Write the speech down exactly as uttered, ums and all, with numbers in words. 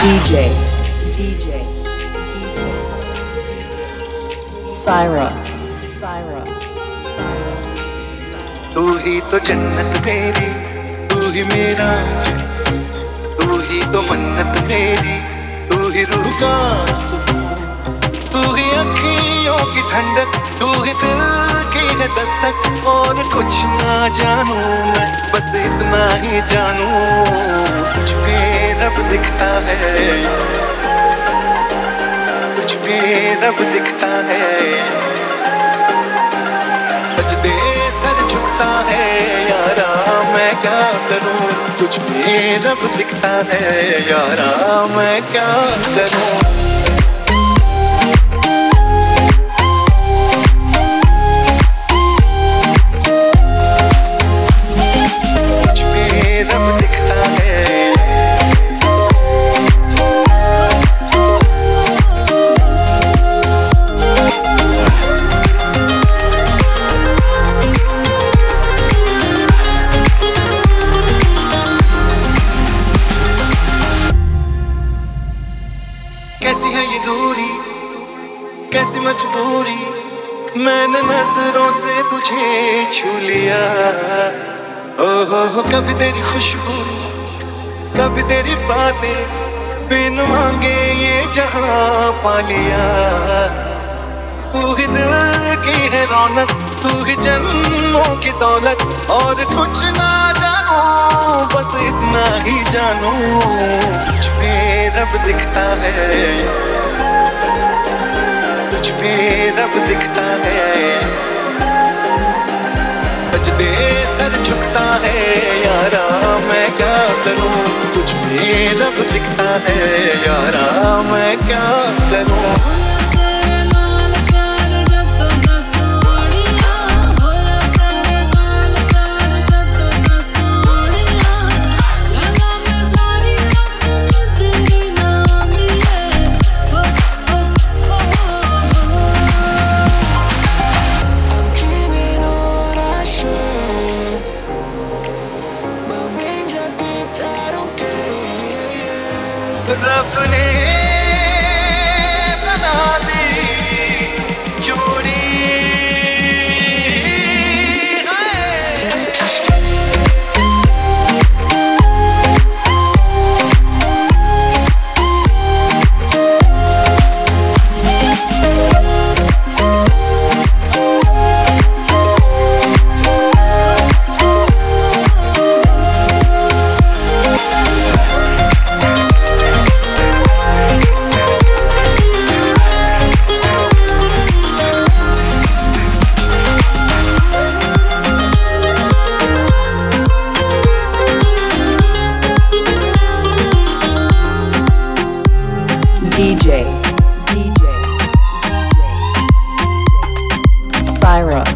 DJ, DJ, Syra, Syra, तू ही तो जन्नत मेरी, तू ही मेरा, तू ही तो मन्नत मेरी, तू ही रूह का सुकून, तू ही अखियों की ठंडक, तू ही दिल की है दस्तक। और कुछ ना जानू मैं, बस इतना ही जानू, कुछ भी रब दिखता है, कुछ भी रब दिखता है। सजदे सर झुकता है यारा, मैं क्या करूं, कुछ भी रब दिखता है यारा, मैं क्या करूं। कैसी है ये दूरी, कैसी मजबूरी, मैंने नजरों से तुझे छू लिया। ओहो हो, कभी तेरी खुशबू, कभी तेरी बातें, बिन मांगे ये जहां पा लिया। तू ही दिल की है रौनक, तू ही जन्मों की दौलत। और कुछ ना जानू, बस इतना ही जानू, कुछ भी रब दिखता है, कुछ भी रब दिखता है। सजदे सर झुकता है यारा, मैं क्या करूं, कुछ भी रब दिखता है यारा, मैं क्या करूं। रब ने बना दी जोड़ी DJ, DJ, Syra.